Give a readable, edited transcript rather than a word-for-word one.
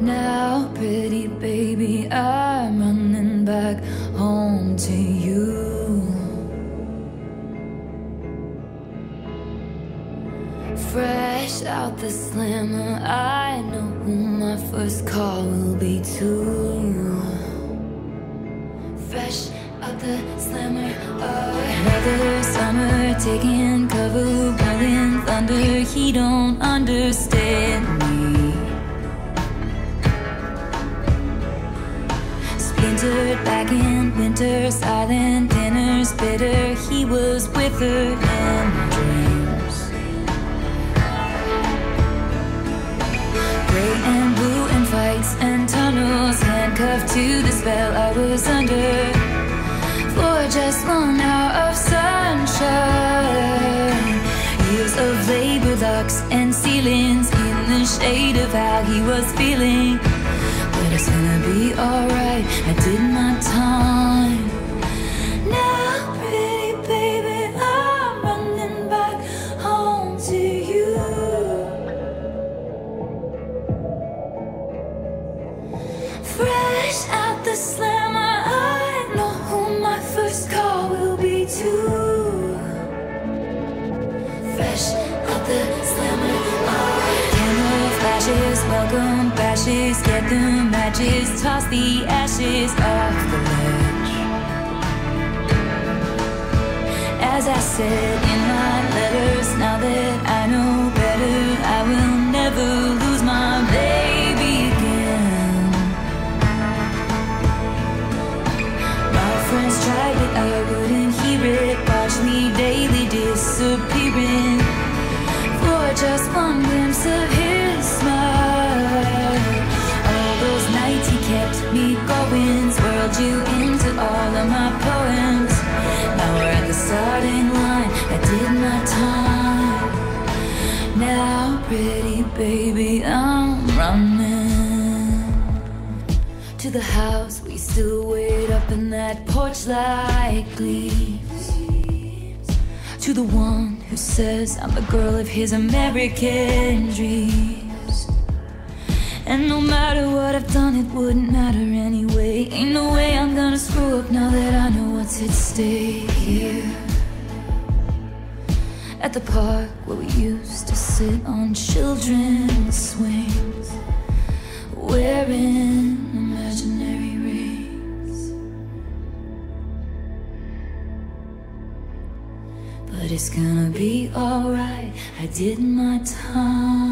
Now, pretty baby, I'm running back home to you. Fresh out the slammer, I know who my first call will be too. Fresh out the slammer, another summer, taking cover, rolling thunder. He don't understand me. Splintered back in winter, silent dinners, bitter. He was with her in dreams. Gray and blue and fights and tunnels, handcuffed to the spell I was under. For just 1 hour of sunshine, years of labor, locks and ceilings, in the shade of how he was feeling. But it's gonna be alright, I did my time. Now, pretty baby, I'm running back home to you. Fresh out the slammer, I know who my first call will be too. Fresh out the slammer, candle flashes, welcome bashes, get the matches, toss the ashes off the ledge. As I said in my letters, now that I know better, I will never lose my baby again. My friends tried but I wouldn't hear it, watch me daily disappearing. For just 1 glimpse of his smile, all those nights he kept me going, swirled you into all of my poems. Now we're at the starting line, I did my time. Now, pretty baby, I'm running to the house. We still wait up in that porch like leaves. To the one who says I'm the girl of his American dreams. And no matter what I've done, it wouldn't matter anyway. Ain't no way I'm gonna screw up now that I know what's at stake here. At the park where we used to sit on children's swings, wearing imaginary rings. But it's gonna be alright, I did my time.